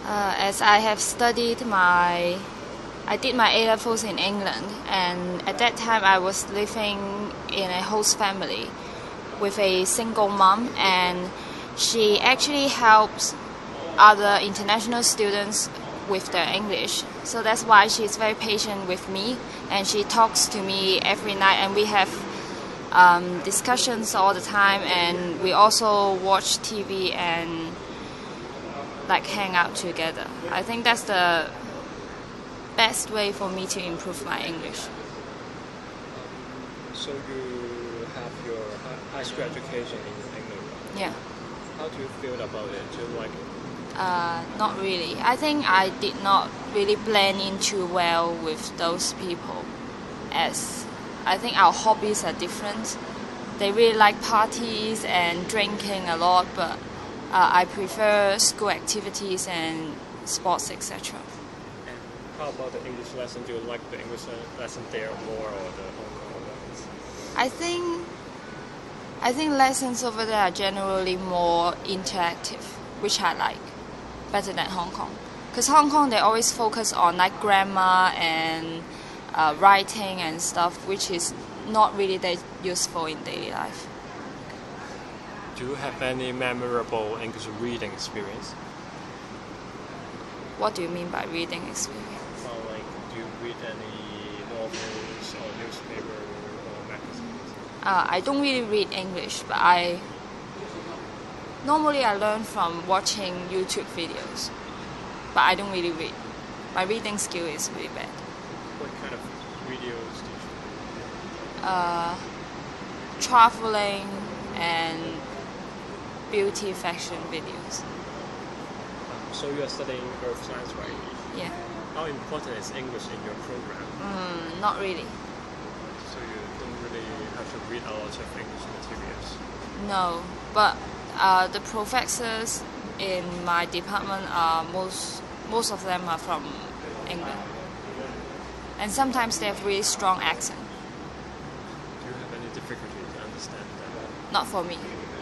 As I have I did my A-levels in England, and at that time I was living in a host family with a single mom, and she actually helps other international students with their English. So that's why she's very patient with me, and she talks to me every night, and we have discussions all the time, and we also watch TV and like hang out together. I think that's the best way for me to improve my English. So you have your high school education in England. Yeah. How do you feel about it? Do you like it? Not really. I think I did not really blend in too well with those people, as I think our hobbies are different. They really like parties and drinking a lot, but I prefer school activities and sports, etc. And how about the English lesson? Do you like the English lesson there more, or the Hong Kong ones? I think lessons over there are generally more interactive, which I like better than Hong Kong. Because Hong Kong, they always focus on like grammar and writing and stuff, which is not really that useful in daily life. Do you have any memorable English reading experience? What do you mean by reading experience? Well, like, do you read any novels or newspaper or magazines? I don't really read English, but I learn from watching YouTube videos, but I don't really read. My reading skill is really bad. What kind of videos do you? Traveling and beauty fashion videos. So you are studying earth science, right? Yeah. How important is English in your program? Not really. So you don't really have to read a lot of English materials? No, but the professors in my department are most of them are from England, and sometimes they have really strong accent. Do you have any difficulty to understand that? Not for me.